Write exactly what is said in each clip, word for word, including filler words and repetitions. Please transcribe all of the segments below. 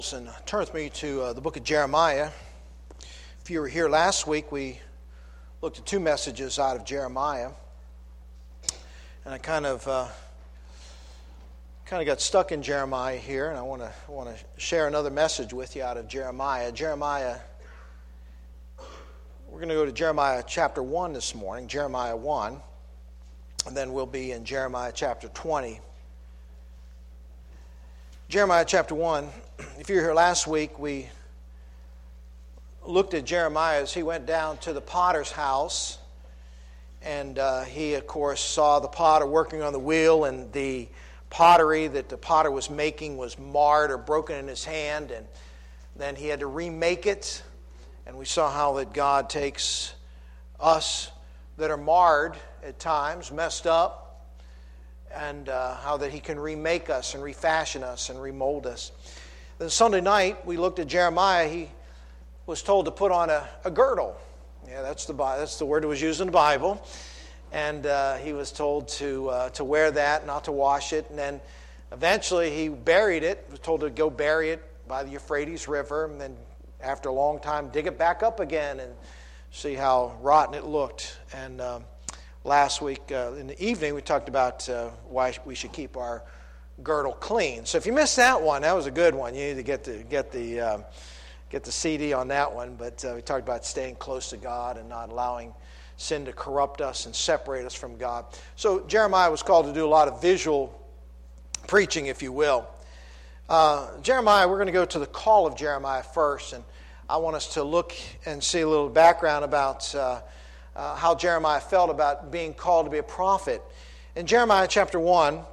And turn with me to uh, the book of Jeremiah. If you were here last week, we looked at two messages out of Jeremiah, and I kind of uh, kind of got stuck in Jeremiah here, and I want to want to share another message with you out of Jeremiah. Jeremiah. We're going to go to Jeremiah chapter one this morning, Jeremiah one, and then we'll be in Jeremiah chapter twenty. Jeremiah chapter one. If you were here last week, we looked at Jeremiah as he went down to the potter's house. And uh, he, of course, saw the potter working on the wheel, and the pottery that the potter was making was marred or broken in his hand. And then he had to remake it. And we saw how that God takes us that are marred at times, messed up, and uh, how that he can remake us and refashion us and remold us. Then Sunday night, we looked at Jeremiah. He was told to put on a, a girdle. Yeah, that's the that's the word that was used in the Bible. And uh, he was told to uh, to wear that, not to wash it. And then eventually he buried it. He was told to go bury it by the Euphrates River. And then after a long time, dig it back up again and see how rotten it looked. And um, last week uh, in the evening, we talked about uh, why we should keep our girdle clean. So if you missed that one, that was a good one. You need to get the get the um, get the C D on that one. But uh, we talked about staying close to God and not allowing sin to corrupt us and separate us from God. So Jeremiah was called to do a lot of visual preaching, if you will. Uh, Jeremiah, we're going to go to the call of Jeremiah first, and I want us to look and see a little background about uh, uh, how Jeremiah felt about being called to be a prophet. In Jeremiah chapter one,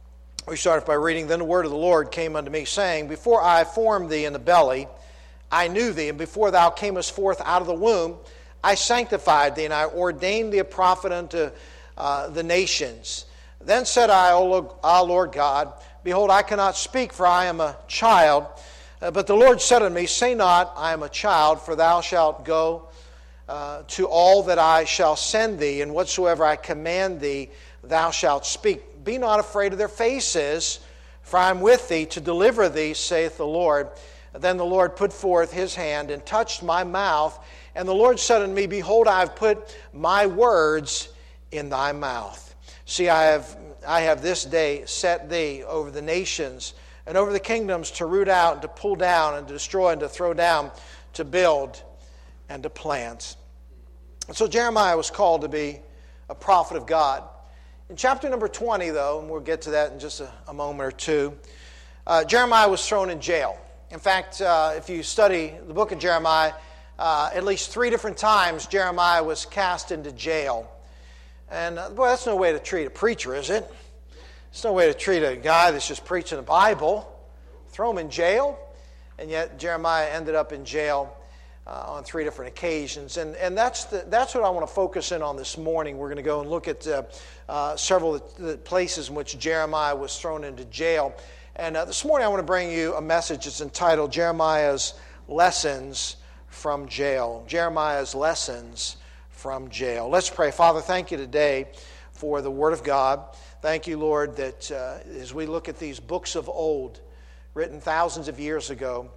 we started by reading, "Then the word of the Lord came unto me, saying, Before I formed thee in the belly, I knew thee, and before thou camest forth out of the womb, I sanctified thee, and I ordained thee a prophet unto uh, the nations. Then said I, O Lord, O Lord God, behold, I cannot speak, for I am a child. Uh, but the Lord said unto me, Say not, I am a child, for thou shalt go uh, to all that I shall send thee, and whatsoever I command thee, thou shalt speak. Be not afraid of their faces, for I am with thee to deliver thee, saith the Lord. Then the Lord put forth his hand and touched my mouth. And the Lord said unto me, Behold, I have put my words in thy mouth. See, I have I have this day set thee over the nations and over the kingdoms to root out and to pull down and to destroy and to throw down, to build and to plant." And so Jeremiah was called to be a prophet of God. In chapter number twenty, though, and we'll get to that in just a, a moment or two, uh, Jeremiah was thrown in jail. In fact, uh, if you study the book of Jeremiah, uh, at least three different times Jeremiah was cast into jail. And, uh, boy, that's no way to treat a preacher, is it? It's no way to treat a guy that's just preaching the Bible. Throw him in jail. And yet Jeremiah ended up in jail uh, on three different occasions. And, and that's, the, that's what I want to focus in on this morning. We're going to go and look at uh, uh, several of the places in which Jeremiah was thrown into jail. And uh, this morning I want to bring you a message that's entitled Jeremiah's Lessons from Jail. Jeremiah's Lessons from Jail. Let's pray. Father, thank you today for the Word of God. Thank you, Lord, that uh, as we look at these books of old, written thousands of years ago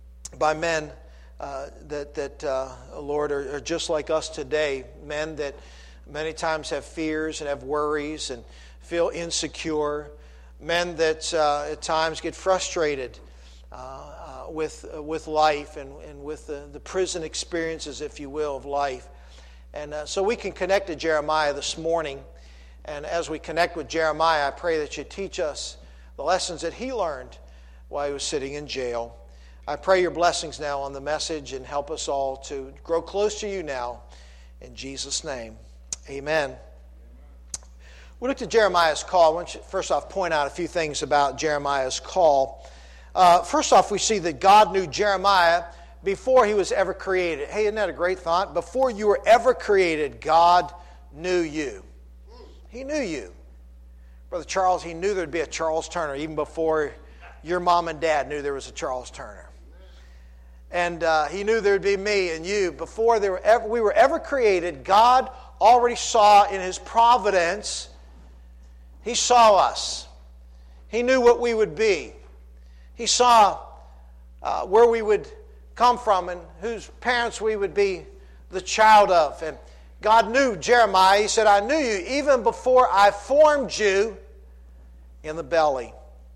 by men uh, that, that uh, Lord, are, are just like us today, men that many times have fears and have worries and feel insecure, men that uh, at times get frustrated uh, uh, with uh, with life and, and with the, the prison experiences, if you will, of life. And uh, so we can connect to Jeremiah this morning. And as we connect with Jeremiah, I pray that you teach us the lessons that he learned while he was sitting in jail. I pray your blessings now on the message and help us all to grow close to you now. In Jesus' name, amen. We looked at Jeremiah's call. I want you to first off point out a few things about Jeremiah's call. Uh, first off, we see that God knew Jeremiah before he was ever created. Hey, isn't that a great thought? Before you were ever created, God knew you. He knew you. Brother Charles, he knew there'd be a Charles Turner even before your mom and dad knew there was a Charles Turner. And uh, he knew there'd be me and you. Before there were ever, we were ever created, God already saw in his providence. He saw us. He knew what we would be. He saw uh, where we would come from and whose parents we would be the child of. And God knew Jeremiah. He said, I knew you even before I formed you in the belly.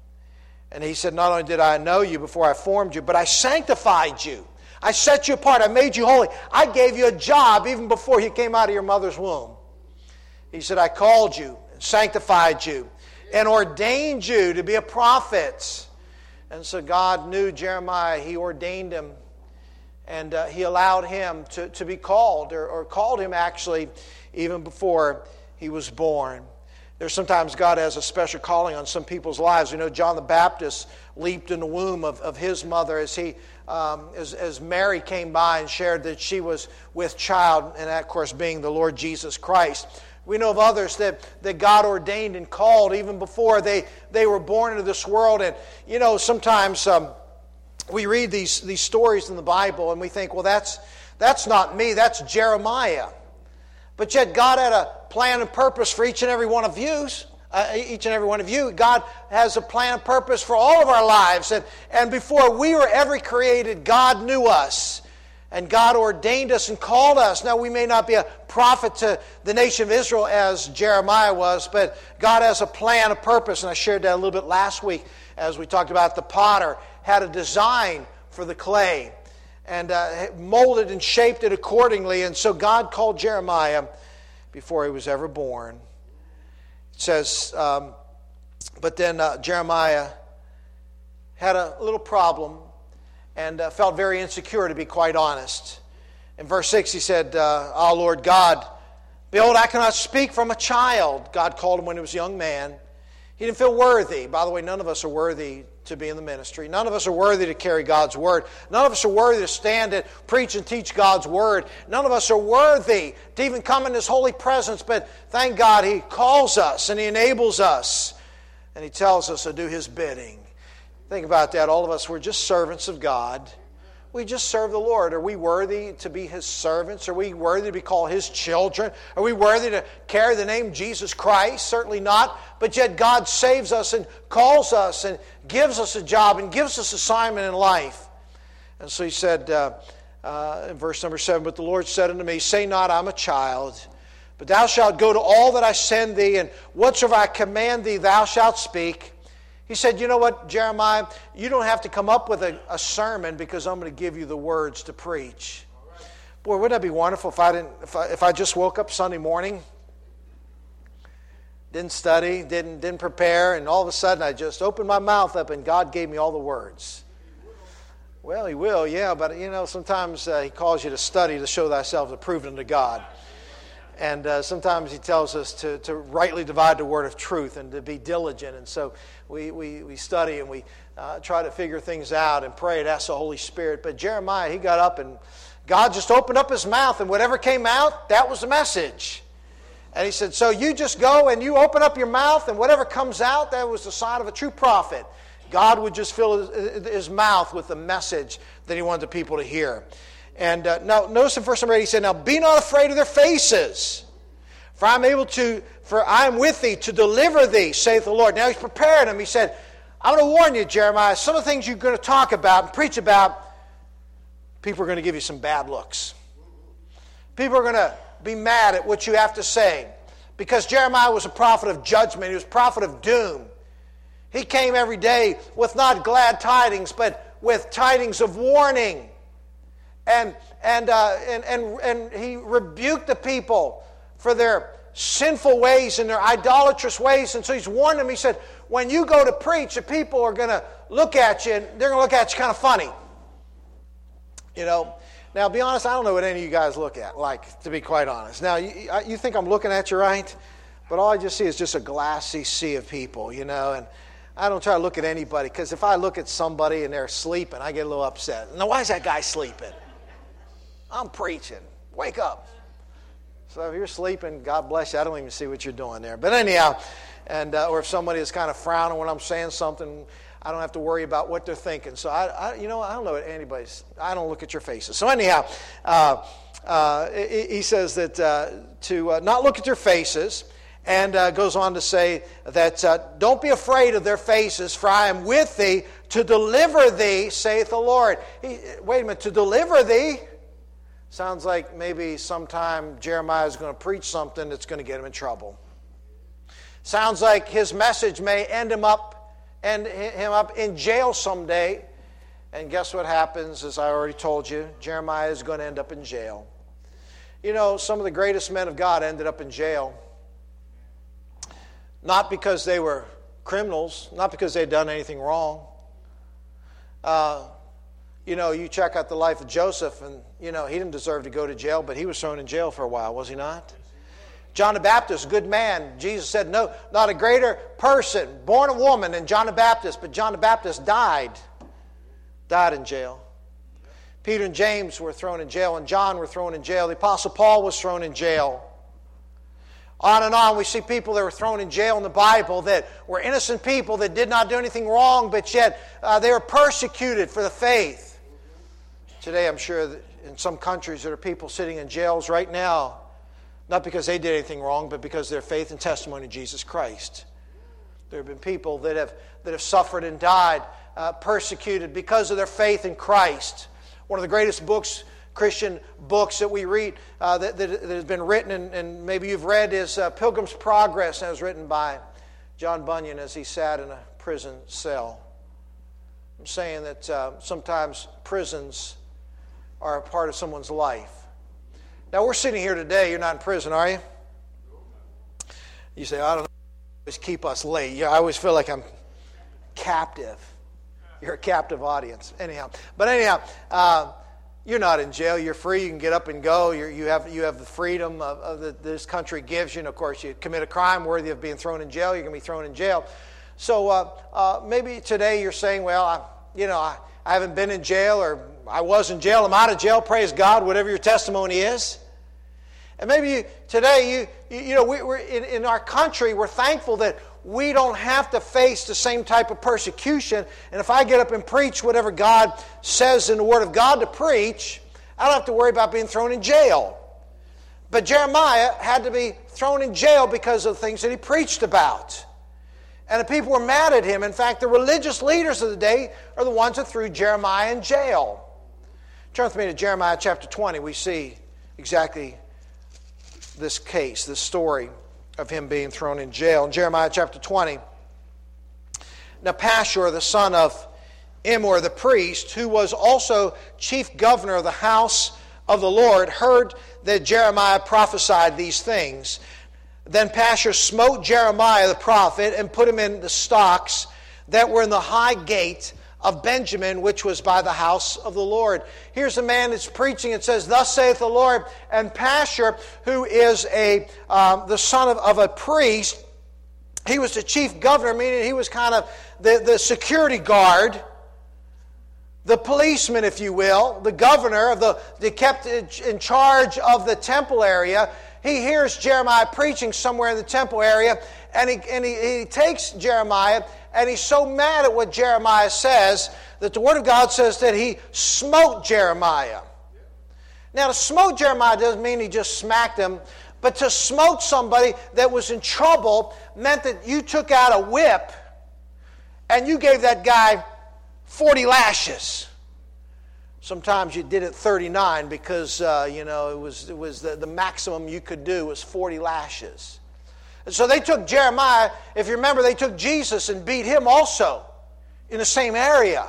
And he said, not only did I know you before I formed you, but I sanctified you. I set you apart. I made you holy. I gave you a job even before you came out of your mother's womb. He said, I called you, sanctified you, and ordained you to be a prophet. And so God knew Jeremiah. He ordained him. And uh, he allowed him to, to be called, or, or called him actually even before he was born. There's sometimes God has a special calling on some people's lives. You know, John the Baptist leaped in the womb of, of his mother as he, um, as, as Mary came by and shared that she was with child, and that, of course, being the Lord Jesus Christ. We know of others that, that God ordained and called even before they, they were born into this world. And, you know, sometimes um, we read these, these stories in the Bible and we think, well, that's, that's not me, that's Jeremiah. But yet God had a plan and purpose for each and every one of you. Uh, each and every one of you. God has a plan and purpose for all of our lives. And, and before we were ever created, God knew us. And God ordained us and called us. Now, we may not be a prophet to the nation of Israel as Jeremiah was, but God has a plan, a purpose. And I shared that a little bit last week as we talked about the potter had a design for the clay and uh, molded and shaped it accordingly. And so God called Jeremiah before he was ever born. It says, um, but then uh, Jeremiah had a little problem and uh, felt very insecure, to be quite honest. In verse six he said, uh, "Ah, Lord God, behold, I cannot speak from a child." God called him when he was a young man. He didn't feel worthy. By the way, none of us are worthy to be in the ministry. None of us are worthy to carry God's Word. None of us are worthy to stand and preach and teach God's Word. None of us are worthy to even come in His holy presence. But thank God He calls us and He enables us. And He tells us to do His bidding. Think about that. All of us, we're just servants of God. We just serve the Lord. Are we worthy to be His servants? Are we worthy to be called His children? Are we worthy to carry the name Jesus Christ? Certainly not. But yet God saves us and calls us and gives us a job and gives us assignment in life. And so He said uh, uh, in verse number seven, "But the Lord said unto me, Say not, I'm a child, but thou shalt go to all that I send thee, and whatsoever I command thee, thou shalt speak." He said, you know what, Jeremiah, you don't have to come up with a, a sermon because I'm going to give you the words to preach. Boy, wouldn't that be wonderful if I didn't, if I, if I just woke up Sunday morning, didn't study, didn't, didn't prepare, and all of a sudden I just opened my mouth up and God gave me all the words. Well, He will, yeah, but you know, sometimes uh, He calls you to study to show thyself approved unto God. And uh, sometimes He tells us to, to rightly divide the word of truth and to be diligent. And so we, we, we study and we uh, try to figure things out and pray and ask the Holy Spirit. But Jeremiah, he got up and God just opened up his mouth, and whatever came out, that was the message. And He said, so you just go and you open up your mouth, and whatever comes out, that was the sign of a true prophet. God would just fill his, his mouth with the message that He wanted the people to hear. And uh, now, notice in verse number eight, He said, "Now be not afraid of their faces, for I am able to, for I am with thee to deliver thee, saith the Lord." Now He's prepared him. He said, "I'm going to warn you, Jeremiah. Some of the things you're going to talk about and preach about, people are going to give you some bad looks. People are going to be mad at what you have to say, because Jeremiah was a prophet of judgment. He was a prophet of doom. He came every day with not glad tidings, but with tidings of warning." And and, uh, and and and he rebuked the people for their sinful ways and their idolatrous ways. And so He's warned them. He said, when you go to preach, the people are going to look at you, and they're going to look at you kind of funny. You know. Now, be honest, I don't know what any of you guys look at, like, to be quite honest. Now, you, you think I'm looking at you right? But all I just see is just a glassy sea of people, you know. And I don't try to look at anybody, because if I look at somebody and they're sleeping, I get a little upset. Now, why is that guy sleeping? I'm preaching. Wake up. So if you're sleeping, God bless you. I don't even see what you're doing there. But anyhow, and uh, or if somebody is kind of frowning when I'm saying something, I don't have to worry about what they're thinking. So I, I you know, I don't know what anybody's. I don't look at your faces. So anyhow, uh, uh, he, he says that uh, to uh, not look at their faces, and uh, goes on to say that uh, don't be afraid of their faces, for I am with thee to deliver thee, saith the Lord. He, wait a minute, to deliver thee? Sounds like maybe sometime Jeremiah is going to preach something that's going to get him in trouble. Sounds like his message may end him up, end him up in jail someday. And guess what happens, as I already told you? Jeremiah is going to end up in jail. You know, some of the greatest men of God ended up in jail. Not because they were criminals, not because they'd done anything wrong. Uh, you know, you check out the life of Joseph, and, you know, he didn't deserve to go to jail, but he was thrown in jail for a while, was he not? John the Baptist, good man. Jesus said, no, not a greater person, born a woman than John the Baptist, but John the Baptist died. Died in jail. Peter and James were thrown in jail, and John were thrown in jail. The Apostle Paul was thrown in jail. On and on, we see people that were thrown in jail in the Bible that were innocent people that did not do anything wrong, but yet uh, they were persecuted for the faith. Today, I'm sure that in some countries there are people sitting in jails right now, not because they did anything wrong, but because of their faith and testimony in Jesus Christ. There have been people that have that have suffered and died, uh, persecuted because of their faith in Christ. One of the greatest books, Christian books that we read, uh, that, that, that has been written, and, and maybe you've read, is uh, Pilgrim's Progress, and it was written by John Bunyan as he sat in a prison cell. I'm saying that uh, sometimes prisons are a part of someone's life. Now, we're sitting here today. You're not in prison, are you? You say, I don't know. Always keep us late. Yeah, I always feel like I'm captive. You're a captive audience. Anyhow. But anyhow, uh, you're not in jail. You're free. You can get up and go. You're, you have you have the freedom of, of the, this country gives you. And, of course, you commit a crime worthy of being thrown in jail, you're going to be thrown in jail. So uh, uh, maybe today you're saying, well, I, you know, I, I haven't been in jail, or I was in jail. I'm out of jail. Praise God, whatever your testimony is. And maybe you, today, you you know, we, we're in, in our country, we're thankful that we don't have to face the same type of persecution. And if I get up and preach whatever God says in the Word of God to preach, I don't have to worry about being thrown in jail. But Jeremiah had to be thrown in jail because of the things that he preached about. And the people were mad at him. In fact, the religious leaders of the day are the ones that threw Jeremiah in jail. Turn with me to Jeremiah chapter twenty. We see exactly this case, this story of him being thrown in jail. In Jeremiah chapter twenty, now Pashur, the son of Immer the priest, who was also chief governor of the house of the Lord, heard that Jeremiah prophesied these things. Then Pashur smote Jeremiah the prophet and put him in the stocks that were in the high gate of Benjamin, which was by the house of the Lord. Here's a man that's preaching. It says, thus saith the Lord. And Pashur, who is a um, the son of, of a priest, he was the chief governor, meaning he was kind of the, the security guard, the policeman, if you will, the governor of the, the kept in charge of the temple area. He hears Jeremiah preaching somewhere in the temple area, and he and he, he takes Jeremiah. And he's so mad at what Jeremiah says that the Word of God says that he smote Jeremiah. Now, to smote Jeremiah doesn't mean he just smacked him, but to smote somebody that was in trouble meant that you took out a whip and you gave that guy forty lashes. Sometimes you did it thirty-nine because, uh, you know, it was, it was the, the maximum you could do was forty lashes. And so they took Jeremiah, if you remember, they took Jesus and beat him also in the same area.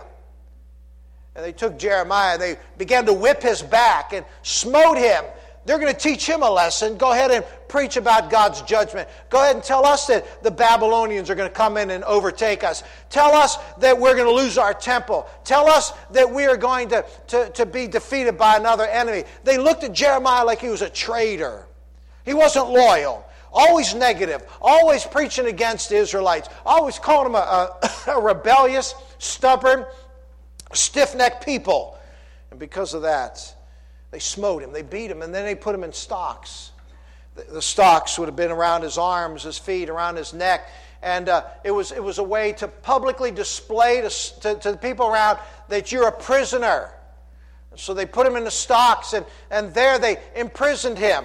And they took Jeremiah, they began to whip his back and smote him. They're going to teach him a lesson. Go ahead and preach about God's judgment. Go ahead and tell us that the Babylonians are going to come in and overtake us. Tell us that we're going to lose our temple. Tell us that we are going to, to, to be defeated by another enemy. They looked at Jeremiah like he was a traitor. He wasn't loyal. Always negative, always preaching against the Israelites, always calling them a, a, a rebellious, stubborn, stiff-necked people. And because of that, they smote him, they beat him, and then they put him in stocks. The, the stocks would have been around his arms, his feet, around his neck. And uh, it was it was a way to publicly display to, to, to the people around that you're a prisoner. And so they put him in the stocks, and, and there they imprisoned him.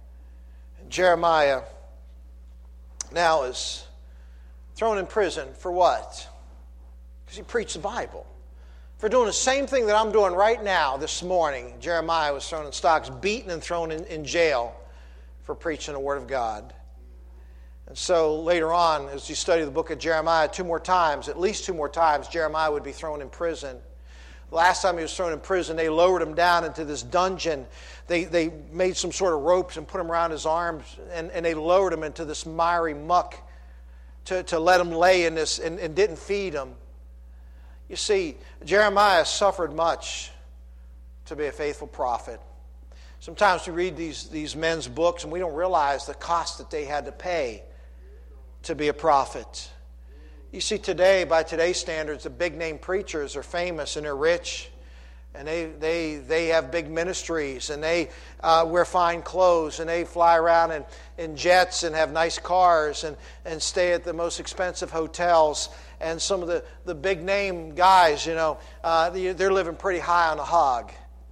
And Jeremiah now is thrown in prison for what? Because he preached the Bible. For doing the same thing that I'm doing right now this morning, Jeremiah was thrown in stocks, beaten and thrown in, in jail for preaching the Word of God. And so later on, as you study the book of Jeremiah, two more times, at least two more times, Jeremiah would be thrown in prison. The last time he was thrown in prison, they lowered him down into this dungeon. They they made some sort of ropes and put him around his arms, and, and they lowered him into this miry muck to, to let him lay in this, and, and didn't feed him. You see, Jeremiah suffered much to be a faithful prophet. Sometimes we read these, these men's books and we don't realize the cost that they had to pay to be a prophet. You see, today, by today's standards, the big-name preachers are famous and they're rich, and they they they have big ministries, and they uh, wear fine clothes, and they fly around in, in jets and have nice cars, and, and stay at the most expensive hotels. And some of the, the big-name guys, you know, uh, they're living pretty high on the hog.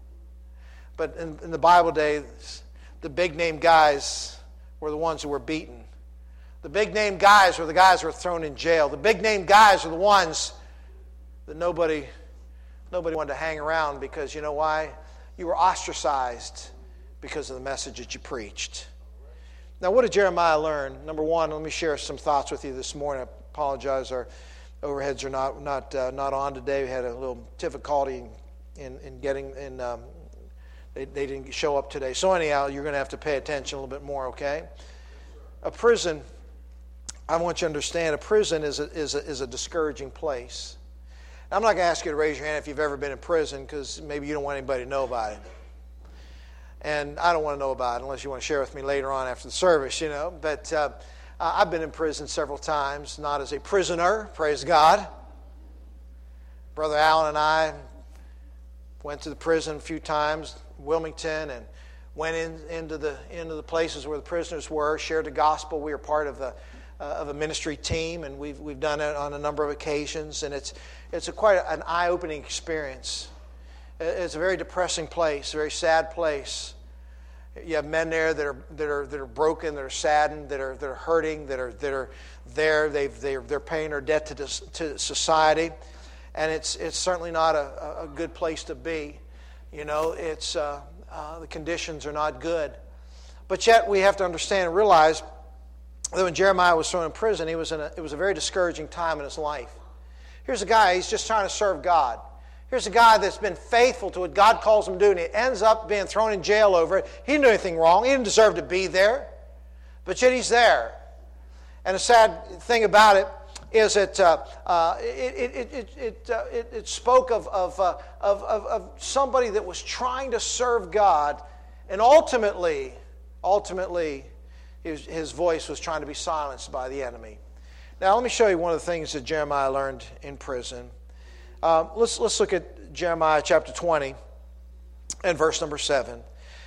But in, in the Bible days, the big-name guys were the ones who were beaten. The big-name guys were the guys who were thrown in jail. The big-name guys were the ones that nobody, nobody wanted to hang around because, you know why? You were ostracized because of the message that you preached. Now, what did Jeremiah learn? Number one, let me share some thoughts with you this morning. I apologize, our overheads are not not uh, not on today. We had a little difficulty in, in getting in. Um, they, they didn't show up today. So anyhow, you're going to have to pay attention a little bit more, okay? A prison... I want you to understand, a prison is a, is a, is a discouraging place. Now, I'm not going to ask you to raise your hand if you've ever been in prison, because maybe you don't want anybody to know about it. And I don't want to know about it unless you want to share with me later on after the service, you know. But uh, I've been in prison several times, not as a prisoner, praise God. Brother Alan and I went to the prison a few times, Wilmington, and went in, into the into the places where the prisoners were, shared the gospel. We were part of the Uh, of a ministry team, and we've we've done it on a number of occasions, and it's it's a quite an eye-opening experience. It's a very depressing place, a very sad place. You have men there that are that are that are broken, that are saddened, that are that are hurting, that are that are there. They've they're they're paying their debt to this, to society, and it's it's certainly not a, a good place to be. You know, it's uh, uh, the conditions are not good, but yet we have to understand and realize that when Jeremiah was thrown in prison, he was in a, it was a very discouraging time in his life. Here's a guy, he's just trying to serve God. Here's a guy that's been faithful to what God calls him to do, and he ends up being thrown in jail over it. He didn't do anything wrong. He didn't deserve to be there. But yet he's there. And the sad thing about it is that uh, uh, it, it, it, it, uh, it, it spoke of, of, uh, of, of, of somebody that was trying to serve God, and ultimately, ultimately, His, his voice was trying to be silenced by the enemy. Now, let me show you one of the things that Jeremiah learned in prison. Uh, let's, let's look at Jeremiah chapter twenty and verse number seven.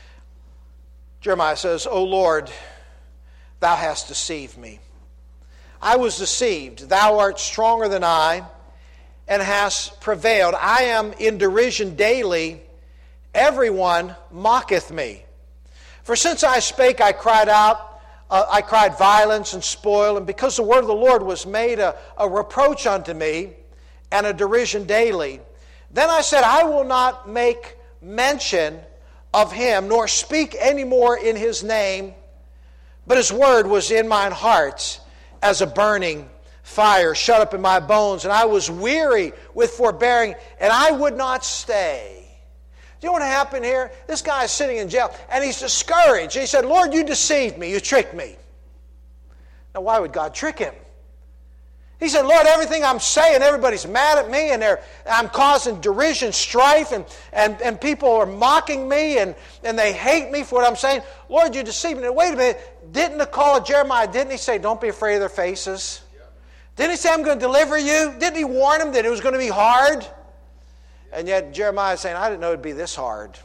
Jeremiah says, O Lord, thou hast deceived me. I was deceived. Thou art stronger than I, and hast prevailed. I am in derision daily. Everyone mocketh me. For since I spake, I cried out, Uh, I cried violence and spoil, and because the word of the Lord was made a, a reproach unto me, and a derision daily. Then I said, I will not make mention of him, nor speak any more in his name, but his word was in mine heart as a burning fire, shut up in my bones, and I was weary with forbearing, and I would not stay. Do you know what happened here? This guy is sitting in jail, and he's discouraged. He said, Lord, you deceived me. You tricked me. Now, why would God trick him? He said, Lord, everything I'm saying, everybody's mad at me, and they're, I'm causing derision, strife, and, and, and people are mocking me, and, and they hate me for what I'm saying. Lord, you deceived me. Now, wait a minute. Didn't the call of Jeremiah, didn't he say, don't be afraid of their faces? Didn't he say, I'm going to deliver you? Didn't he warn him that it was going to be hard? And yet Jeremiah is saying, I didn't know it would be this hard.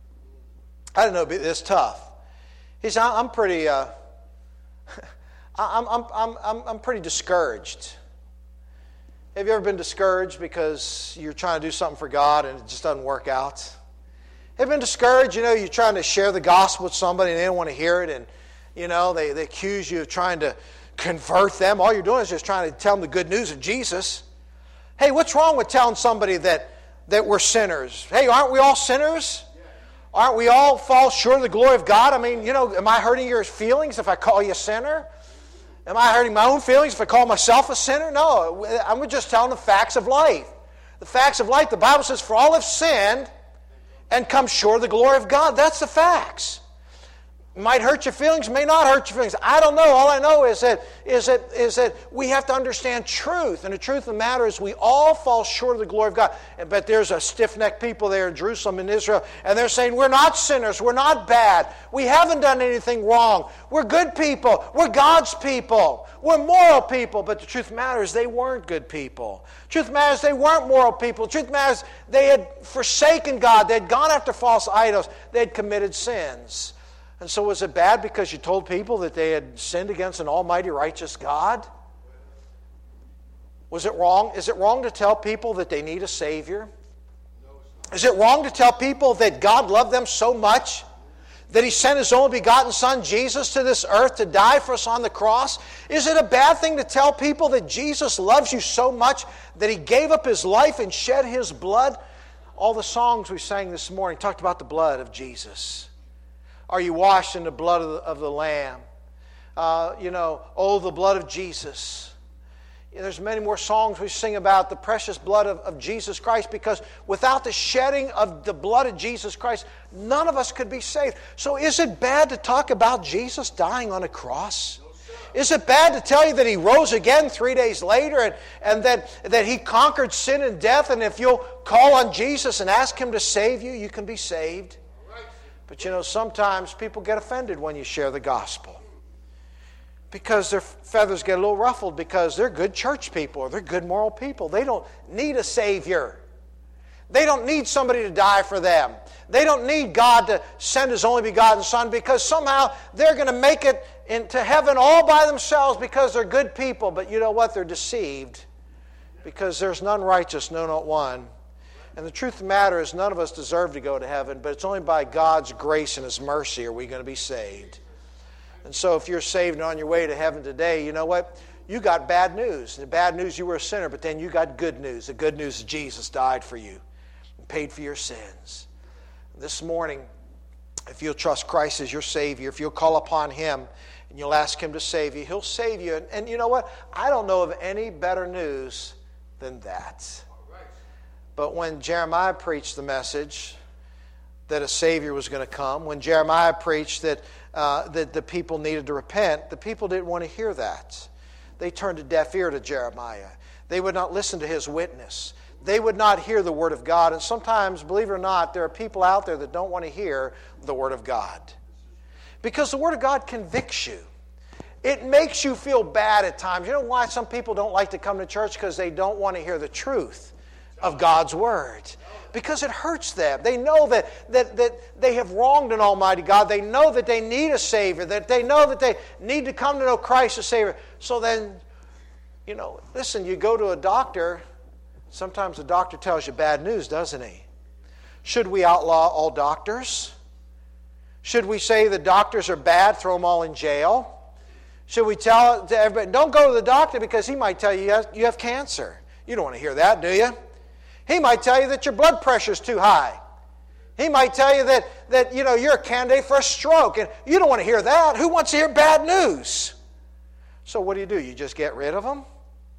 I didn't know it would be this tough. He said, I'm pretty, uh, I'm, I'm, I'm, I'm, I'm pretty discouraged. Have you ever been discouraged because you're trying to do something for God and it just doesn't work out? Have you been discouraged? You know, you're trying to share the gospel with somebody and they don't want to hear it, and you know, they, they accuse you of trying to convert them. All you're doing is just trying to tell them the good news of Jesus. Hey, what's wrong with telling somebody that, that we're sinners? Hey, aren't we all sinners? Aren't we all fall short of the glory of God? I mean, you know, am I hurting your feelings if I call you a sinner? Am I hurting my own feelings if I call myself a sinner? No, I'm just telling the facts of life. The facts of life, the Bible says, for all have sinned and come short of the glory of God. That's the facts. It might hurt your feelings, may not hurt your feelings. I don't know. All I know is that, is that, is that we have to understand truth. And the truth of the matter is we all fall short of the glory of God. But there's a stiff-necked people there in Jerusalem and Israel, and they're saying, we're not sinners, we're not bad, we haven't done anything wrong, we're good people, we're God's people, we're moral people. But the truth of the matter is they weren't good people. The truth of the matter is they weren't moral people. The truth of the matter is they had forsaken God, they had gone after false idols, they had committed sins. And so was it bad because you told people that they had sinned against an almighty righteous God? Was it wrong? Is it wrong to tell people that they need a Savior? Is it wrong to tell people that God loved them so much that He sent His only begotten Son, Jesus, to this earth to die for us on the cross? Is it a bad thing to tell people that Jesus loves you so much that He gave up His life and shed His blood? All the songs we sang this morning talked about the blood of Jesus. Are you washed in the blood of the, of the Lamb? Uh, you know, oh, the blood of Jesus. You know, there's many more songs we sing about the precious blood of, of Jesus Christ, because without the shedding of the blood of Jesus Christ, none of us could be saved. So is it bad to talk about Jesus dying on a cross? Is it bad to tell you that He rose again three days later and, and that, that He conquered sin and death, and if you'll call on Jesus and ask Him to save you, you can be saved? But you know, sometimes people get offended when you share the gospel because their feathers get a little ruffled because they're good church people or they're good moral people. They don't need a Savior. They don't need somebody to die for them. They don't need God to send His only begotten Son because somehow they're going to make it into heaven all by themselves because they're good people. But you know what? They're deceived because there's none righteous, no, not one. And the truth of the matter is none of us deserve to go to heaven, but it's only by God's grace and His mercy are we going to be saved. And so if you're saved and on your way to heaven today, you know what? You got bad news. The bad news, you were a sinner, but then you got good news. The good news is Jesus died for you and paid for your sins. This morning, if you'll trust Christ as your Savior, if you'll call upon Him and you'll ask Him to save you, He'll save you. And, and you know what? I don't know of any better news than that. But when Jeremiah preached the message that a Savior was going to come, when Jeremiah preached that, uh, that the people needed to repent, the people didn't want to hear that. They turned a deaf ear to Jeremiah. They would not listen to his witness. They would not hear the Word of God. And sometimes, believe it or not, there are people out there that don't want to hear the Word of God. Because the Word of God convicts you. It makes you feel bad at times. You know why some people don't like to come to church? Because they don't want to hear the truth of God's Word. Because it hurts them. They know that, that, that they have wronged an almighty God. They know that they need a Savior. That they know that they need to come to know Christ as Savior. So then, you know, listen, you go to a doctor. Sometimes the doctor tells you bad news, doesn't he? Should we outlaw all doctors? Should we say the doctors are bad, throw them all in jail? Should we tell to everybody, don't go to the doctor because he might tell you you have, you have cancer? You don't want to hear that, do you? He might tell you that your blood pressure is too high. He might tell you that, that you know, you're a candidate for a stroke. And you don't want to hear that. Who wants to hear bad news? So what do you do? You just get rid of them?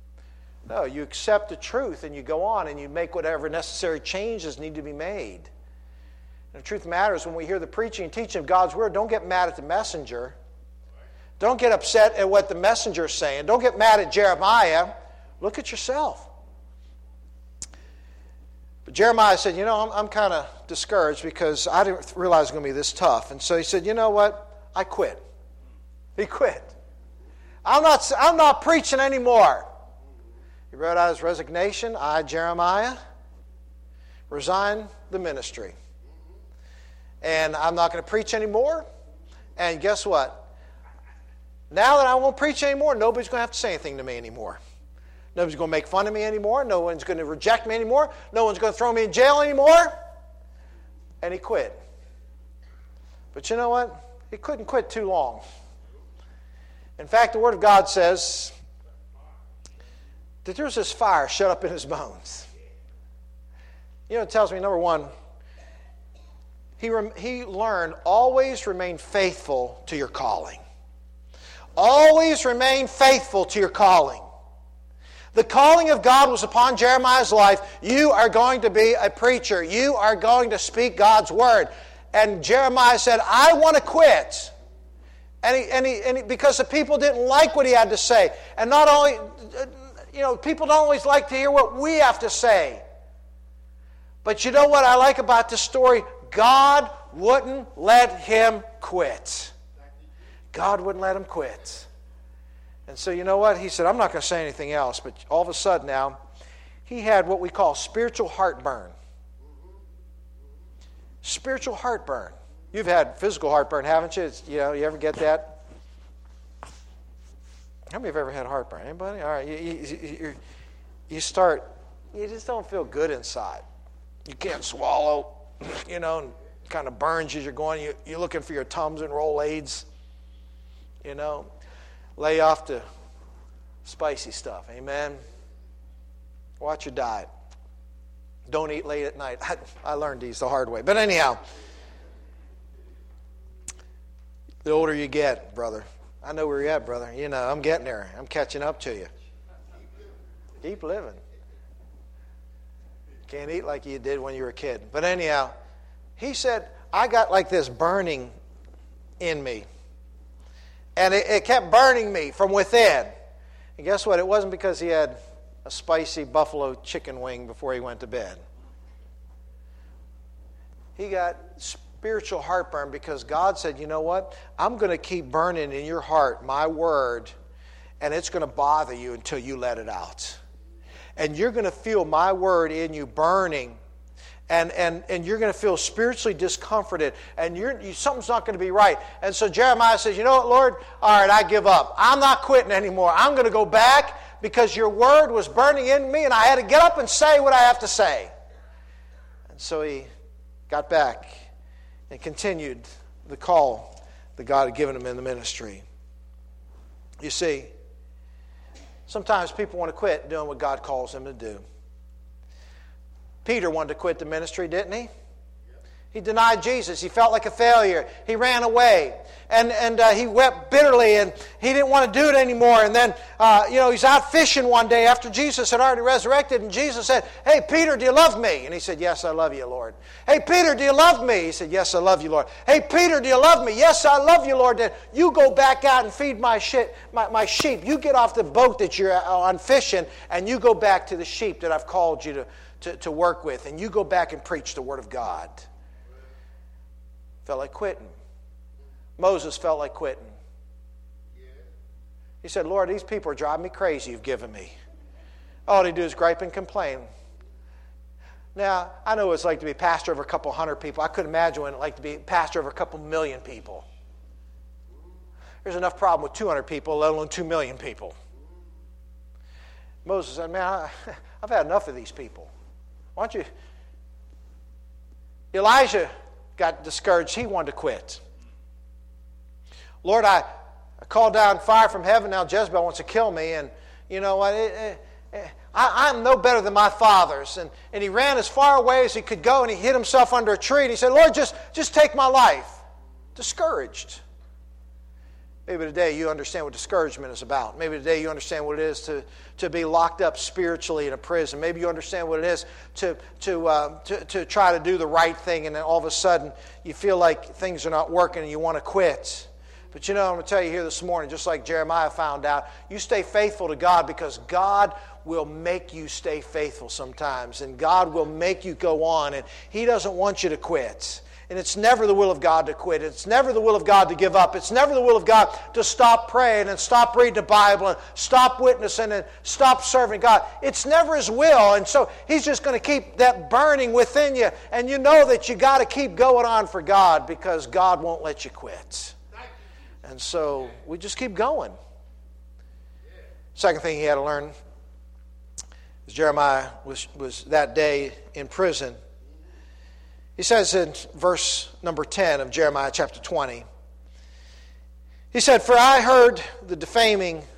No, you accept the truth and you go on and you make whatever necessary changes need to be made. And the truth of the matter is when we hear the preaching and teaching of God's Word, don't get mad at the messenger. Don't get upset at what the messenger is saying. Don't get mad at Jeremiah. Look at yourself. But Jeremiah said, you know, I'm, I'm kind of discouraged because I didn't realize it was going to be this tough. And so he said, you know what? I quit. He quit. I'm not, I'm not preaching anymore. He wrote out his resignation. I, Jeremiah, resign the ministry. And I'm not going to preach anymore. And guess what? Now that I won't preach anymore, nobody's going to have to say anything to me anymore. Nobody's going to make fun of me anymore. No one's going to reject me anymore. No one's going to throw me in jail anymore. And he quit. But you know what? He couldn't quit too long. In fact, the Word of God says that there was this fire shut up in his bones. You know, it tells me, number one, he, rem- he learned, always remain faithful to your calling. Always remain faithful to your calling. The calling of God was upon Jeremiah's life. You are going to be a preacher. You are going to speak God's word. And Jeremiah said, I want to quit. And, he, and, he, and he, because the people didn't like what he had to say. And not only, you know, people don't always like to hear what we have to say. But you know what I like about this story? God wouldn't let him quit. God wouldn't let him quit. And so you know what? He said, I'm not going to say anything else. But all of a sudden now, he had what we call spiritual heartburn. Spiritual heartburn. You've had physical heartburn, haven't you? It's, you know, you ever get that? How many have ever had heartburn? Anybody? All right. You, you, you, you start, you just don't feel good inside. You can't swallow, you know, and kind of burns as you're going. You, you're looking for your Tums and Rolaids, you know. Lay off the spicy stuff. Amen. Watch your diet. Don't eat late at night. I, I learned these the hard way. But anyhow, the older you get, brother. I know where you're at, brother. You know, I'm getting there. I'm catching up to you. Keep living. Can't eat like you did when you were a kid. But anyhow, he said, I got like this burning in me. And it, it kept burning me from within. And guess what? It wasn't because he had a spicy buffalo chicken wing before he went to bed. He got spiritual heartburn because God said, you know what? I'm going to keep burning in your heart my word, and it's going to bother you until you let it out. And you're going to feel my word in you burning. And, and, and you're going to feel spiritually discomforted, and you're, you, something's not going to be right. And so Jeremiah says, you know what, Lord? All right, I give up. I'm not quitting anymore. I'm going to go back because your word was burning in me, and I had to get up and say what I have to say. And so he got back and continued the call that God had given him in the ministry. You see, sometimes people want to quit doing what God calls them to do. Peter wanted to quit the ministry, didn't he? He denied Jesus. He felt like a failure. He ran away. And, and uh, he wept bitterly, and he didn't want to do it anymore. And then, uh, you know, he's out fishing one day after Jesus had already resurrected, and Jesus said, hey, Peter, do you love me? And he said, yes, I love you, Lord. Hey, Peter, do you love me? He said, yes, I love you, Lord. Hey, Peter, do you love me? Yes, I love you, Lord. Then you go back out and feed my, shit, my, my sheep. You get off the boat that you're on fishing, and you go back to the sheep that I've called you to To, to work with, and you go back and preach the Word of God. Felt like quitting. Moses felt like quitting. He said, Lord, these people are driving me crazy you've given me. All they do is gripe and complain. Now, I know what it's like to be pastor of a couple hundred people. I couldn't imagine what it's like to be pastor of a couple million people. There's enough problem with two hundred people, let alone two million people. Moses said, man, I, I've had enough of these people. Why don't you? Elijah got discouraged. He wanted to quit. Lord, I, I called down fire from heaven. Now Jezebel wants to kill me. And you know what? It, it, it, I, I'm no better than my fathers. And, and he ran as far away as he could go, and he hid himself under a tree. And he said, Lord, just, just take my life. Discouraged. Maybe today you understand what discouragement is about. Maybe today you understand what it is to, to be locked up spiritually in a prison. Maybe you understand what it is to, to, uh, to, to try to do the right thing, and then all of a sudden you feel like things are not working and you want to quit. But you know, I'm going to tell you here this morning, just like Jeremiah found out, you stay faithful to God because God will make you stay faithful sometimes, and God will make you go on, and He doesn't want you to quit. And it's never the will of God to quit. It's never the will of God to give up. It's never the will of God to stop praying and stop reading the Bible and stop witnessing and stop serving God. It's never His will. And so He's just going to keep that burning within you. And you know that you got to keep going on for God because God won't let you quit. And so we just keep going. Second thing he had to learn is Jeremiah was, was that day in prison. He says in verse number ten of Jeremiah chapter twenty, he said, for I heard the defaming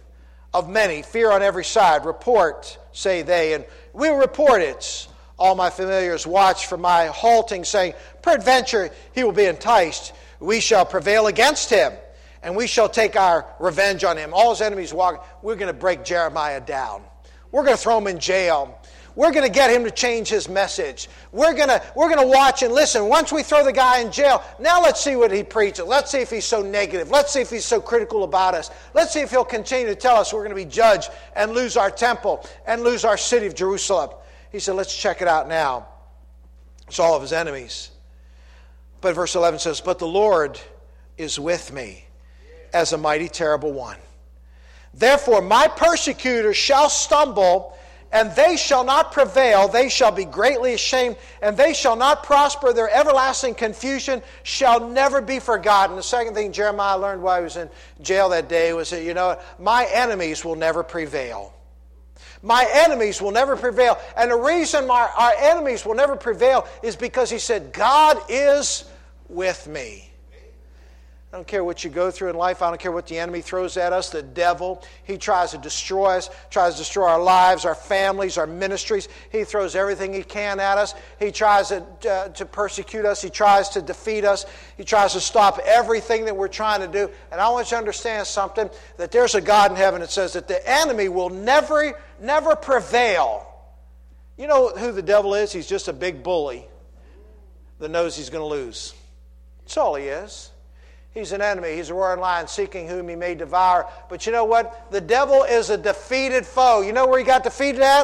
of many, fear on every side. Report, say they, and we will report it. All my familiars watch for my halting, saying, peradventure he will be enticed. We shall prevail against him, and we shall take our revenge on him. All his enemies walk. We're going to break Jeremiah down. We're going to throw him in jail. We're going to get him to change his message. We're going to, we're going to watch and listen. Once we throw the guy in jail, now let's see what he preaches. Let's see if he's so negative. Let's see if he's so critical about us. Let's see if he'll continue to tell us we're going to be judged and lose our temple and lose our city of Jerusalem. He said, let's check it out now. It's all of his enemies. But verse eleven says, but the Lord is with me as a mighty terrible one. Therefore my persecutors shall stumble, and they shall not prevail. They shall be greatly ashamed, and they shall not prosper. Their everlasting confusion shall never be forgotten. The second thing Jeremiah learned while he was in jail that day was that, you know, my enemies will never prevail. My enemies will never prevail. And the reason my, our enemies will never prevail is because he said, God is with me. I don't care what you go through in life. I don't care what the enemy throws at us. The devil, he tries to destroy us, tries to destroy our lives, our families, our ministries. He throws everything he can at us. He tries to, uh, to persecute us. He tries to defeat us. He tries to stop everything that we're trying to do. And I want you to understand something, that there's a God in heaven that says that the enemy will never, never prevail. You know who the devil is? He's just a big bully that knows he's going to lose. That's all he is. He's an enemy. He's a roaring lion seeking whom he may devour. But you know what? The devil is a defeated foe. You know where he got defeated at?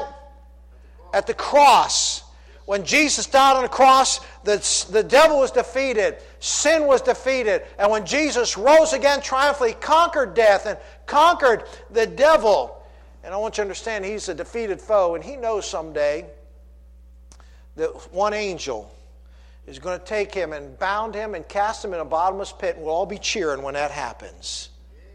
At the cross. When Jesus died on the cross, the, the devil was defeated. Sin was defeated. And when Jesus rose again triumphantly, he conquered death and conquered the devil. And I want you to understand, he's a defeated foe. And he knows someday that one angel is going to take him and bound him and cast him in a bottomless pit, and we'll all be cheering when that happens.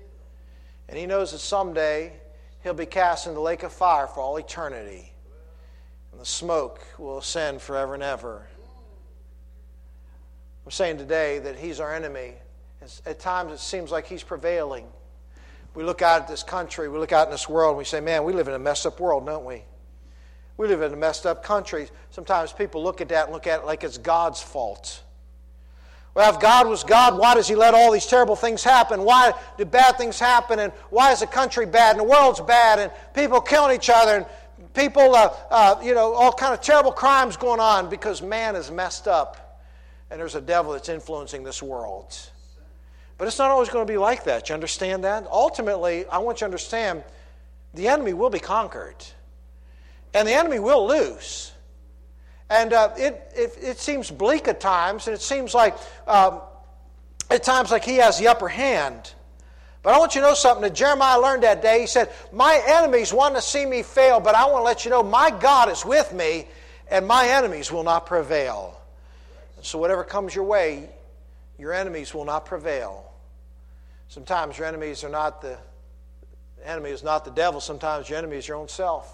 And he knows that someday he'll be cast in the lake of fire for all eternity, and the smoke will ascend forever and ever. I'm saying today that he's our enemy. At times it seems like he's prevailing. We look out at this country, we look out in this world, and we say, man, we live in a messed up world, don't we? We live in a messed up country. Sometimes people look at that and look at it like it's God's fault. Well, if God was God, why does he let all these terrible things happen? Why do bad things happen? And why is the country bad and the world's bad and people killing each other and people, uh, uh, you know, all kind of terrible crimes going on because man is messed up and there's a devil that's influencing this world. But it's not always going to be like that. You understand that? Ultimately, I want you to understand the enemy will be conquered. And the enemy will lose. And uh, it, it it seems bleak at times, and it seems like um, at times like he has the upper hand. But I want you to know something that Jeremiah learned that day. He said, my enemies want to see me fail, but I want to let you know my God is with me, and my enemies will not prevail. And so whatever comes your way, your enemies will not prevail. Sometimes your enemies are not the, the enemy is not the devil. Sometimes your enemy is your own self.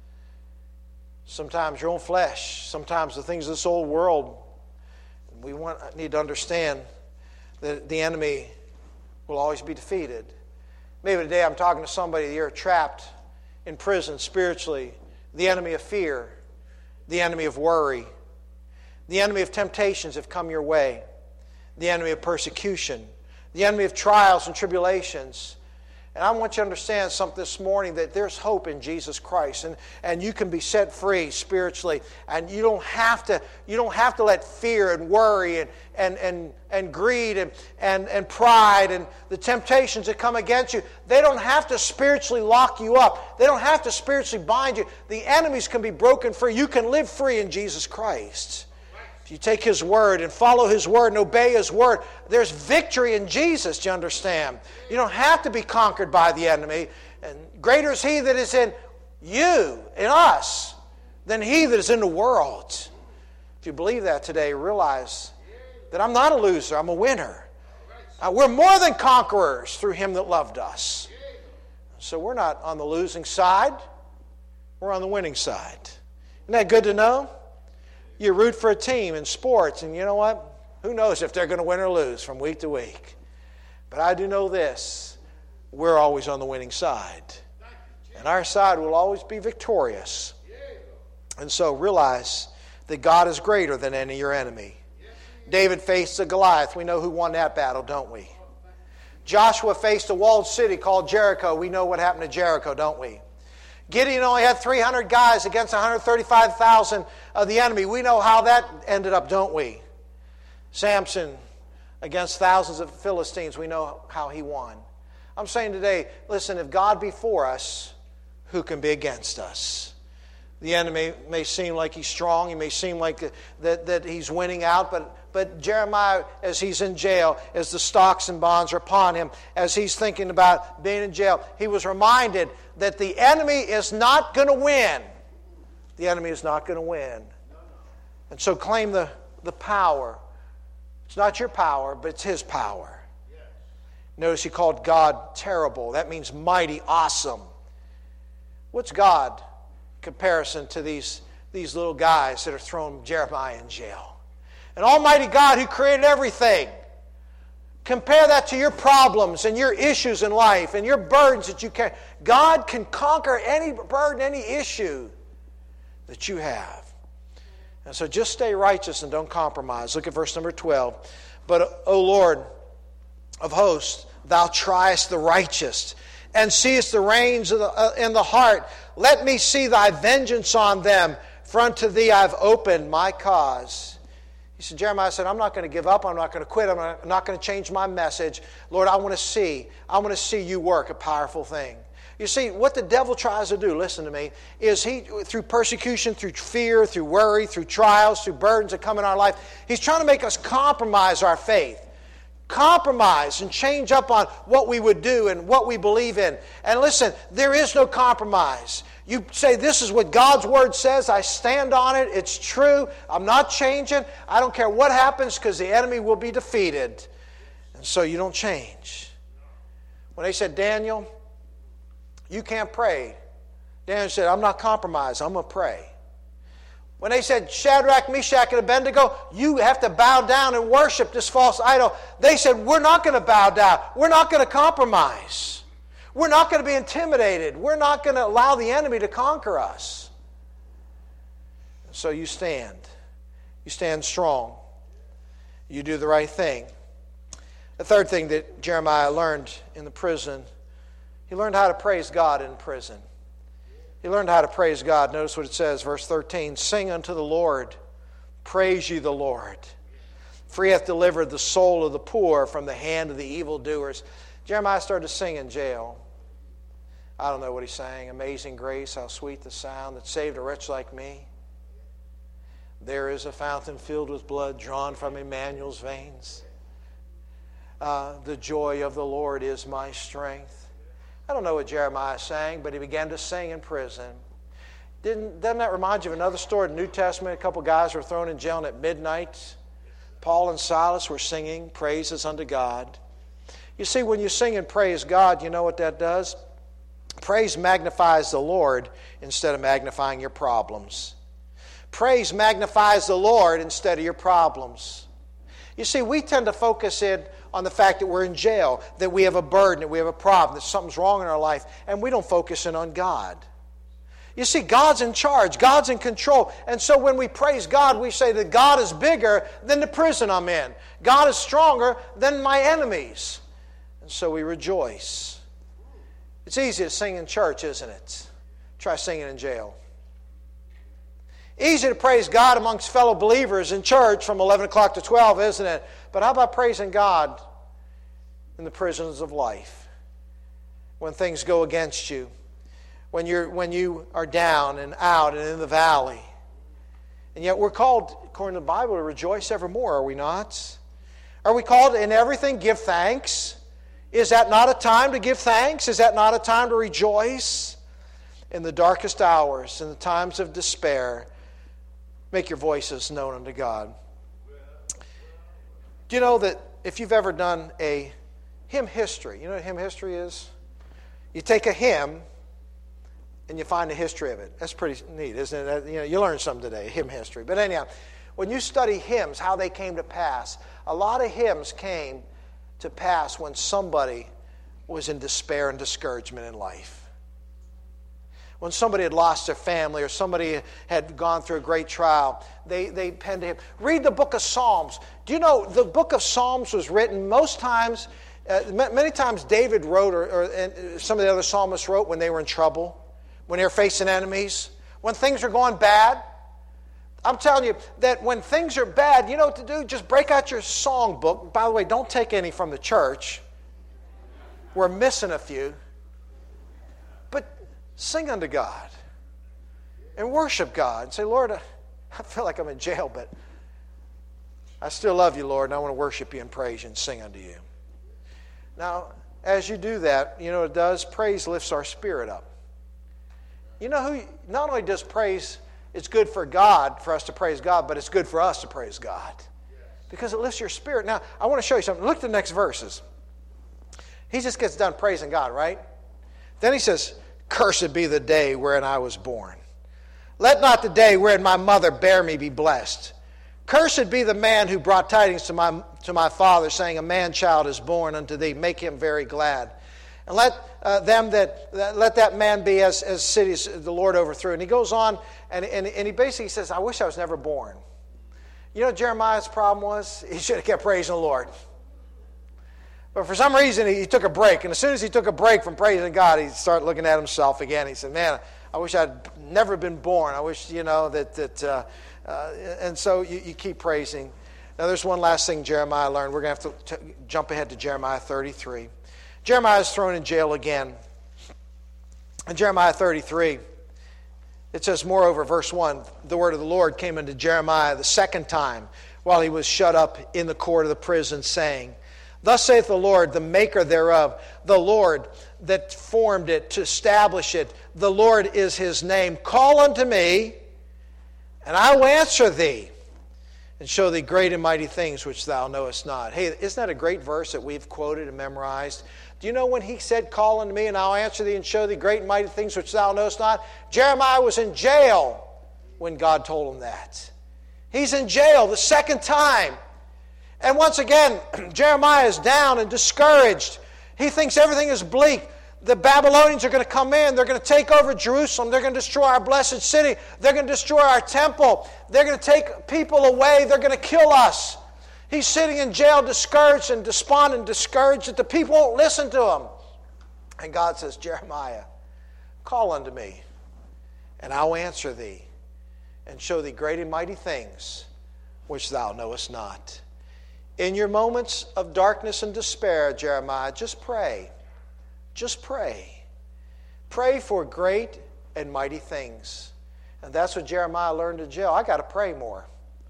Sometimes your own flesh. Sometimes the things of this old world. We want, need to understand that the enemy will always be defeated. Maybe today I'm talking to somebody, you're trapped in prison spiritually. The enemy of fear. The enemy of worry. The enemy of temptations have come your way. The enemy of persecution. The enemy of trials and tribulations. And I want you to understand something this morning, that there's hope in Jesus Christ, and, and you can be set free spiritually, and you don't have to you don't have to let fear and worry and and and, and greed and, and, and pride and the temptations that come against you, they don't have to spiritually lock you up. They don't have to spiritually bind you. The enemies can be broken free. You can live free in Jesus Christ. If you take His Word and follow His Word and obey His Word, there's victory in Jesus, do you understand? You don't have to be conquered by the enemy. And greater is He that is in you, in us, than he that is in the world. If you believe that today, realize that I'm not a loser, I'm a winner. Uh, we're more than conquerors through Him that loved us. So we're not on the losing side, we're on the winning side. Isn't that good to know? You root for a team in sports, and you know what? Who knows if they're going to win or lose from week to week. But I do know this. We're always on the winning side. And our side will always be victorious. And so realize that God is greater than any of your enemy. David faced a Goliath. We know who won that battle, don't we? Joshua faced a walled city called Jericho. We know what happened to Jericho, don't we? Gideon only had three hundred guys against one hundred thirty-five thousand of the enemy. We know how that ended up, don't we? Samson against thousands of Philistines. We know how he won. I'm saying today, listen, if God be for us, who can be against us? The enemy may seem like he's strong. He may seem like that, that he's winning out. But, but Jeremiah, as he's in jail, as the stocks and bonds are upon him, as he's thinking about being in jail, he was reminded that the enemy is not going to win. The enemy is not going to win. And so claim the, the power. It's not your power, but it's His power. Notice he called God terrible. That means mighty, awesome. What's God in comparison to these, these little guys that are throwing Jeremiah in jail? An almighty God who created everything. Compare that to your problems and your issues in life and your burdens that you carry. God can conquer any burden, any issue that you have. And so just stay righteous and don't compromise. Look at verse number twelve. But, O Lord of hosts, Thou triest the righteous, and seest the reins of the, uh, in the heart. Let me see Thy vengeance on them, for unto Thee I have opened my cause. He said, Jeremiah said, I'm not going to give up. I'm not going to quit. I'm not going to change my message. Lord, I want to see. I want to see You work a powerful thing. You see, what the devil tries to do, listen to me, is he, through persecution, through fear, through worry, through trials, through burdens that come in our life, he's trying to make us compromise our faith. Compromise and change up on what we would do and what we believe in. And listen, there is no compromise. You say, this is what God's Word says. I stand on it. It's true. I'm not changing. I don't care what happens because the enemy will be defeated. And so you don't change. When they said, Daniel, you can't pray. Daniel said, I'm not compromised. I'm going to pray. When they said, Shadrach, Meshach, and Abednego, you have to bow down and worship this false idol, they said, we're not going to bow down. We're not going to compromise. We're not going to be intimidated. We're not going to allow the enemy to conquer us. So you stand. You stand strong. You do the right thing. The third thing that Jeremiah learned in the prison, he learned how to praise God in prison. He learned how to praise God. Notice what it says, verse thirteen. Sing unto the Lord, praise ye the Lord. For He hath delivered the soul of the poor from the hand of the evildoers. Jeremiah started to sing in jail. I don't know what he sang. Amazing grace, how sweet the sound that saved a wretch like me. There is a fountain filled with blood drawn from Emmanuel's veins. Uh, the joy of the Lord is my strength. I don't know what Jeremiah sang, but he began to sing in prison. Didn't, doesn't that remind you of another story in the New Testament? A couple guys were thrown in jail, and at midnight, Paul and Silas were singing praises unto God. You see, when you sing and praise God, you know what that does? Praise magnifies the Lord instead of magnifying your problems. Praise magnifies the Lord instead of your problems. You see, we tend to focus in on the fact that we're in jail, that we have a burden, that we have a problem, that something's wrong in our life, and we don't focus in on God. You see, God's in charge. God's in control. And so when we praise God, we say that God is bigger than the prison I'm in. God is stronger than my enemies. And so we rejoice. It's easy to sing in church, isn't it? Try singing in jail. Easy to praise God amongst fellow believers in church from eleven o'clock to twelve, isn't it? But how about praising God in the prisons of life? When things go against you. When you're when you are down and out and in the valley. And yet we're called, according to the Bible, to rejoice evermore, are we not? Are we called in everything give thanks? Is that not a time to give thanks? Is that not a time to rejoice? In the darkest hours, in the times of despair, make your voices known unto God. Do you know that if you've ever done a hymn history, you know what hymn history is? You take a hymn and you find the history of it. That's pretty neat, isn't it? You know, you learned something today, hymn history. But anyhow, when you study hymns, how they came to pass, a lot of hymns came to pass when somebody was in despair and discouragement in life. When somebody had lost their family or somebody had gone through a great trial, they, they penned to him. Read the book of Psalms. Do you know the book of Psalms was written most times, uh, many times David wrote or, or and some of the other psalmists wrote when they were in trouble, when they were facing enemies, when things were going bad. I'm telling you that when things are bad, you know what to do? Just break out your song book. By the way, don't take any from the church. We're missing a few. Sing unto God and worship God and say, Lord, I feel like I'm in jail, but I still love you, Lord, and I want to worship you and praise you and sing unto you. Now, as you do that, you know what it does? Praise lifts our spirit up. You know who, not only does praise, it's good for God, for us to praise God, but it's good for us to praise God because it lifts your spirit. Now, I want to show you something. Look at the next verses. He just gets done praising God, right? Then he says, cursed be the day wherein I was born. Let not the day wherein my mother bare me be blessed. Cursed be the man who brought tidings to my, to my father, saying, a man-child is born unto thee. Make him very glad. And let uh, them that, that let that man be as, as cities the Lord overthrew. And he goes on, and, and, and he basically says, I wish I was never born. You know what Jeremiah's problem was? He should have kept praising the Lord. But for some reason, he took a break. And as soon as he took a break from praising God, he started looking at himself again. He said, man, I wish I'd never been born. I wish, you know, that... that uh, uh, and so you, you keep praising. Now, there's one last thing Jeremiah learned. We're going to have to t- jump ahead to Jeremiah thirty-three. Jeremiah is thrown in jail again. In Jeremiah thirty-three, it says, moreover, verse one, the word of the Lord came unto Jeremiah the second time while he was shut up in the court of the prison, saying, thus saith the Lord, the maker thereof, the Lord that formed it to establish it. The Lord is his name. Call unto me, and I will answer thee, and show thee great and mighty things which thou knowest not. Hey, isn't that a great verse that we've quoted and memorized? Do you know when he said, call unto me, and I'll answer thee, and show thee great and mighty things which thou knowest not? Jeremiah was in jail when God told him that. He's in jail the second time. And once again, Jeremiah is down and discouraged. He thinks everything is bleak. The Babylonians are going to come in. They're going to take over Jerusalem. They're going to destroy our blessed city. They're going to destroy our temple. They're going to take people away. They're going to kill us. He's sitting in jail discouraged and despondent, discouraged that the people won't listen to him. And God says, Jeremiah, call unto me, and I will answer thee, and show thee great and mighty things which thou knowest not. In your moments of darkness and despair, Jeremiah, just pray. Just pray. Pray for great and mighty things. And that's what Jeremiah learned in jail. I got to pray more.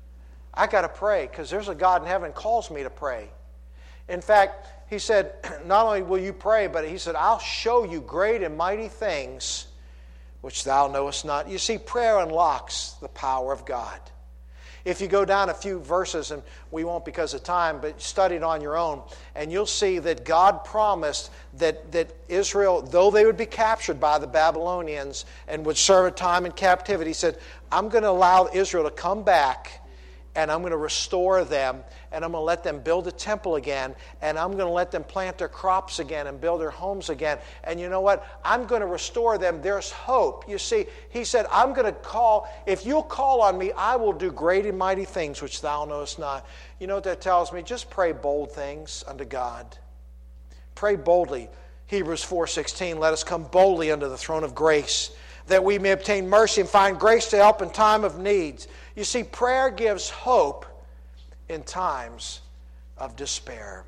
I got to pray because there's a God in heaven who calls me to pray. In fact, he said, not only will you pray, but he said, I'll show you great and mighty things which thou knowest not. You see, prayer unlocks the power of God. If you go down a few verses, and we won't because of time, but study it on your own, and you'll see that God promised that, that Israel, though they would be captured by the Babylonians and would serve a time in captivity, he said, I'm going to allow Israel to come back, and I'm going to restore them, and I'm going to let them build a temple again, and I'm going to let them plant their crops again and build their homes again. And you know what? I'm going to restore them. There's hope. You see, he said, I'm going to call, if you'll call on me, I will do great and mighty things which thou knowest not. You know what that tells me? Just pray bold things unto God. Pray boldly. Hebrews four sixteen, let us come boldly unto the throne of grace, that we may obtain mercy and find grace to help in time of needs. You see, prayer gives hope in times of despair.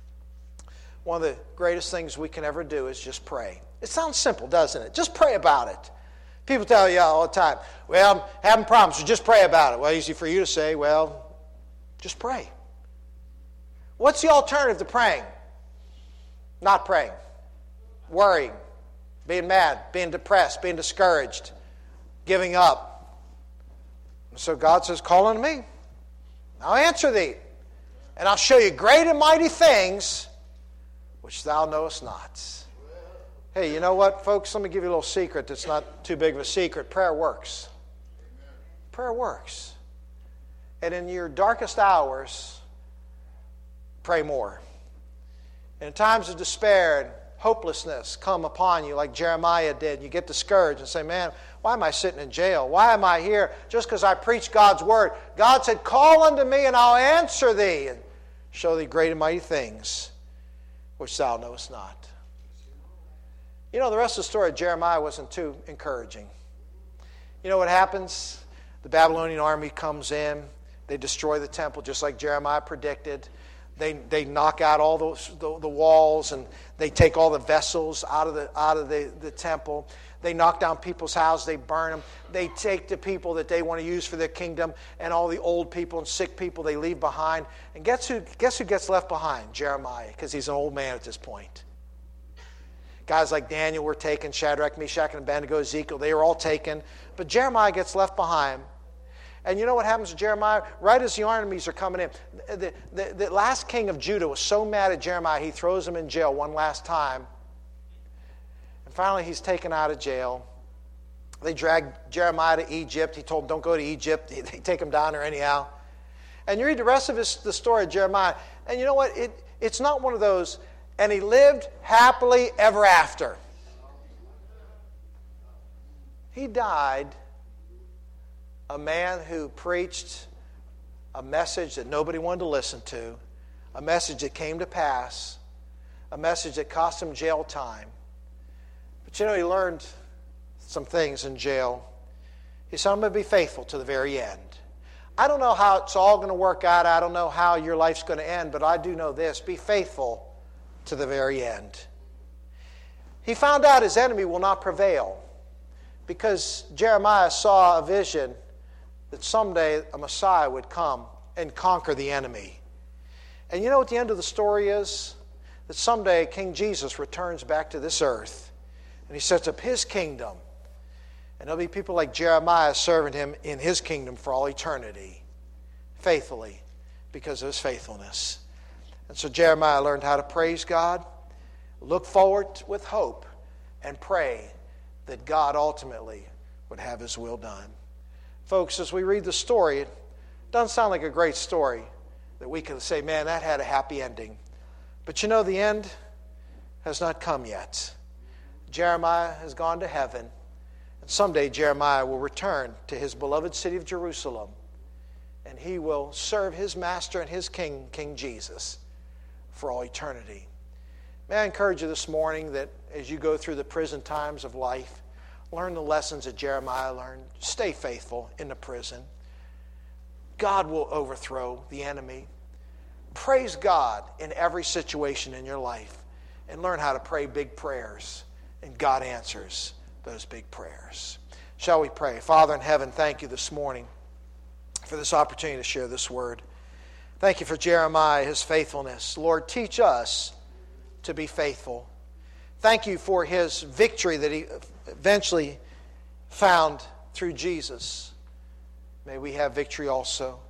One of the greatest things we can ever do is just pray. It sounds simple, doesn't it? Just pray about it. People tell you all the time, well, I'm having problems, so just pray about it. Well, easy for you to say, well, just pray. What's the alternative to praying? Not praying. Worrying. Being mad. Being depressed. Being discouraged. Giving up. So God says, call unto me. I'll answer thee. And I'll show you great and mighty things which thou knowest not. Hey, you know what, folks? Let me give you a little secret that's not too big of a secret. Prayer works. Prayer works. And in your darkest hours, pray more. And in times of despair, hopelessness come upon you like Jeremiah did. You get discouraged and say, man, why am I sitting in jail? Why am I here just because I preach God's word? God said, call unto me and I'll answer thee and show thee great and mighty things which thou knowest not. You know, the rest of the story of Jeremiah wasn't too encouraging. You know what happens? The Babylonian army comes in. They destroy the temple just like Jeremiah predicted. They they knock out all those, the, the walls, and they take all the vessels out of the out of the, the temple. They knock down people's houses. They burn them. They take the people that they want to use for their kingdom, and all the old people and sick people they leave behind. And guess who, guess who gets left behind? Jeremiah, because he's an old man at this point. Guys like Daniel were taken, Shadrach, Meshach, and Abednego, Ezekiel, they were all taken. But Jeremiah gets left behind. And you know what happens to Jeremiah? Right as the armies are coming in, the, the, the last king of Judah was so mad at Jeremiah, he throws him in jail one last time. And finally, he's taken out of jail. They drag Jeremiah to Egypt. He told them, don't go to Egypt. They take him down there anyhow. And you read the rest of his, the story of Jeremiah, and you know what? It, it's not one of those, and he lived happily ever after. He died a man who preached a message that nobody wanted to listen to, a message that came to pass, a message that cost him jail time. But you know, he learned some things in jail. He said, I'm going to be faithful to the very end. I don't know how it's all going to work out. I don't know how your life's going to end, but I do know this. Be faithful to the very end. He found out his enemy will not prevail because Jeremiah saw a vision that someday a Messiah would come and conquer the enemy. And you know what the end of the story is? That someday King Jesus returns back to this earth and he sets up his kingdom. And there'll be people like Jeremiah serving him in his kingdom for all eternity, faithfully, because of his faithfulness. And so Jeremiah learned how to praise God, look forward with hope, and pray that God ultimately would have his will done. Folks, as we read the story, it doesn't sound like a great story that we can say, man, that had a happy ending. But you know, the end has not come yet. Jeremiah has gone to heaven, and someday Jeremiah will return to his beloved city of Jerusalem, and he will serve his master and his king, King Jesus, for all eternity. May I encourage you this morning that as you go through the prison times of life, learn the lessons that Jeremiah learned. Stay faithful in the prison. God will overthrow the enemy. Praise God in every situation in your life and learn how to pray big prayers, and God answers those big prayers. Shall we pray? Father in heaven, thank you this morning for this opportunity to share this word. Thank you for Jeremiah, his faithfulness. Lord, teach us to be faithful. Thank you for his victory that he eventually found through Jesus. May we have victory also.